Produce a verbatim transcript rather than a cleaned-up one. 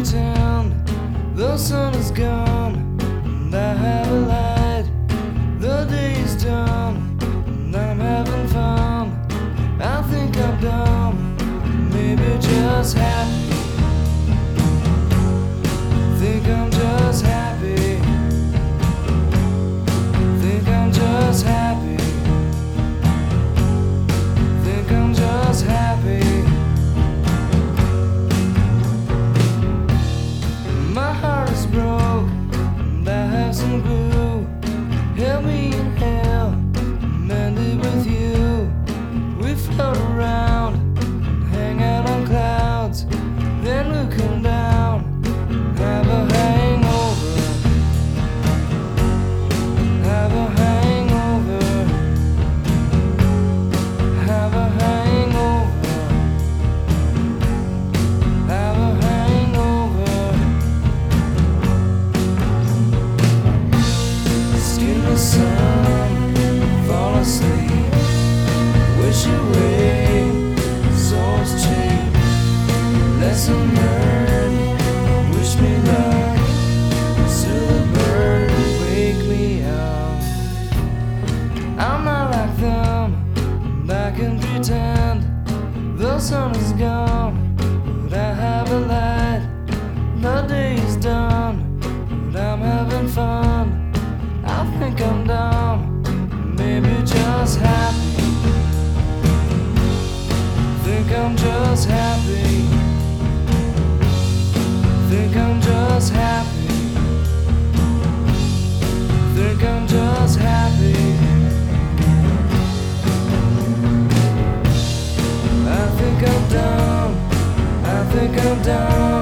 pretend the sun is gone and I have a light. The day is done and I'm having fun. I think I'm dumb, maybe just happy. Think I'm just happy. Think I'm just happy. Think I'm just happy. My heart is broke and I have some glue. Help me in hell, mend it with you. We float around and hang out on clouds, then we'll come down, have a hangover, have a hangover, have a hangover, have a hangover. Skin the sun, fall asleep, wish away, soul's cheap, lesson learned, wish me luck, still a bird, wake me up. I'm not like them, and I can pretend the sun is gone, but I have a light. The day is done, but I'm having fun. I think I'm dumb, maybe just happy. Think I'm just happy. Think I'm just happy. Think I'm just happy. I think I'm dumb. I think I'm dumb.